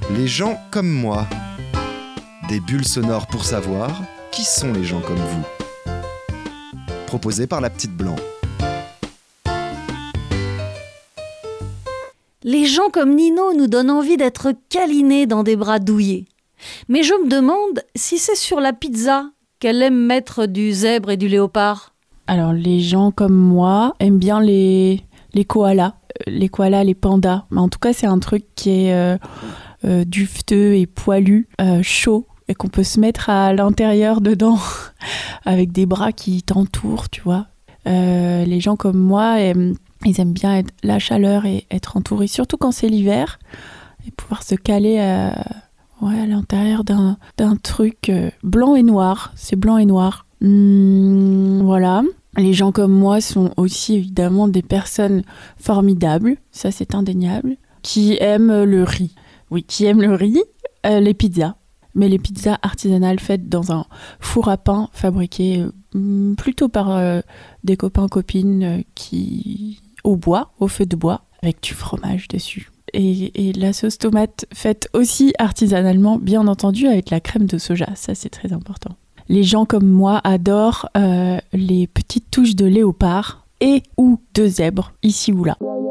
Les gens comme moi. Des bulles sonores pour savoir qui sont les gens comme vous. Proposé par la petite Blanc. Les gens comme Nino nous donnent envie d'être câlinés dans des bras douillés. Mais je me demande si c'est sur la pizza qu'elle aime mettre du zèbre et du léopard. Alors, les gens comme moi aiment bien les koalas. Les koalas, les pandas. Mais en tout cas, c'est un truc qui est duveteux et poilu, chaud, et qu'on peut se mettre à l'intérieur dedans avec des bras qui t'entourent, tu vois. Les gens comme moi, ils aiment bien la chaleur et être entourés, surtout quand c'est l'hiver, et pouvoir se caler à l'intérieur d'un truc blanc et noir. C'est blanc et noir. Voilà. Les gens comme moi sont aussi évidemment des personnes formidables, ça c'est indéniable, qui aiment le riz. Oui, qui aiment le riz, les pizzas. Mais les pizzas artisanales faites dans un four à pain fabriqué plutôt par des copains-copines au feu de bois, avec du fromage dessus. Et la sauce tomate faite aussi artisanalement, bien entendu, avec la crème de soja. Ça, c'est très important. Les gens comme moi adorent les petites touches de léopard et ou de zèbre, ici ou là.